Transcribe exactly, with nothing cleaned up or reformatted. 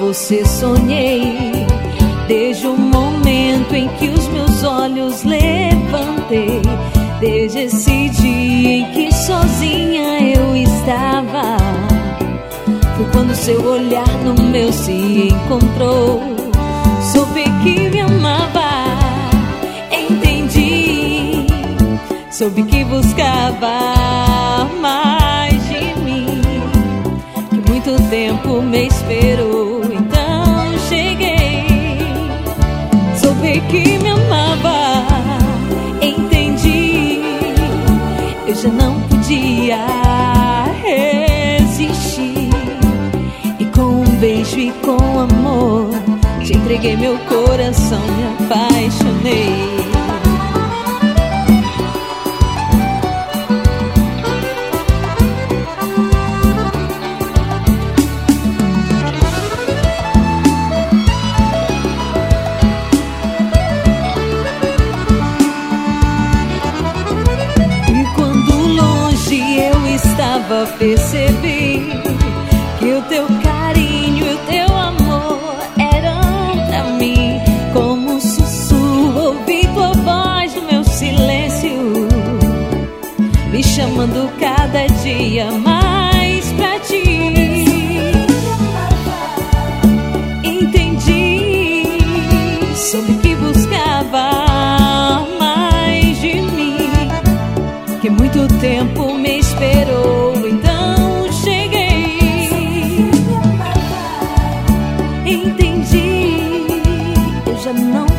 você sonhei. Desde o momento em que os meus olhos levantei, desde esse dia em que sozinha eu estava, foi quando seu olhar no meu se encontrou. Soube que me amava, entendi. Soube que buscava mais de mim, que muito tempo me esperou, então cheguei. Soube que me amava, entendi. Eu já não podia resistir, e com um beijo e com amor te entreguei meu coração, me apaixonei. Percebi que o teu carinho e o teu amor eram pra mim como um sussurro. Ouvi tua voz no meu silêncio, me chamando cada dia mais pra ti. Entendi, soube que buscava mais de mim, que muito tempo me esperou, então cheguei. Entendi, eu já não